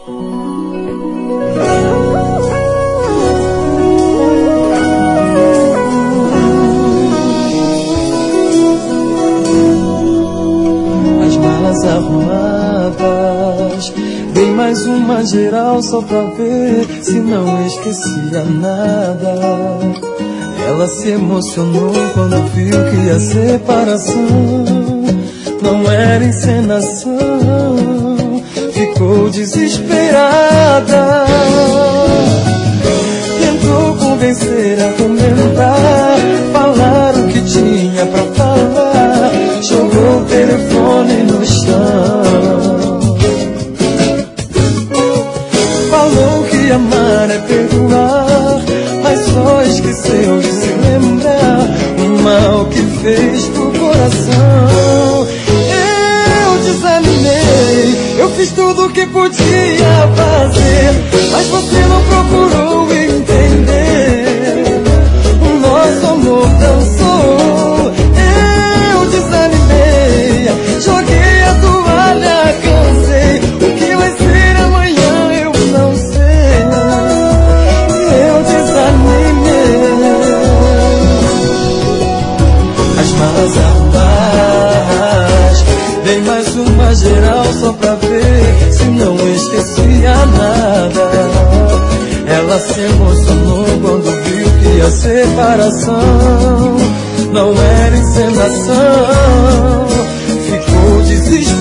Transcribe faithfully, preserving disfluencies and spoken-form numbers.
As malas arrumadas, dei mais uma geral só pra ver se não esquecia nada. Ela se emocionou quando viu que a separação não era encenação, ficou desesperada. Tentou convencer a comentar, falar o que tinha pra falar, jogou o telefone no chão. Falou que amar é perdoar, mas só esqueceu de se lembrar o mal que fez pro coração. Eu desanimei, eu fiz tudo o que podia fazer, mas você não procurou entender. O nosso amor dançou. Eu desanimei, joguei a toalha, cansei. O que vai ser amanhã eu não sei. Eu desanimei. As malas arrumadas, dei mais uma geral só pra ver se não esquecia nada. Ela se emocionou quando viu que a separação não era encenação, ficou desesperada.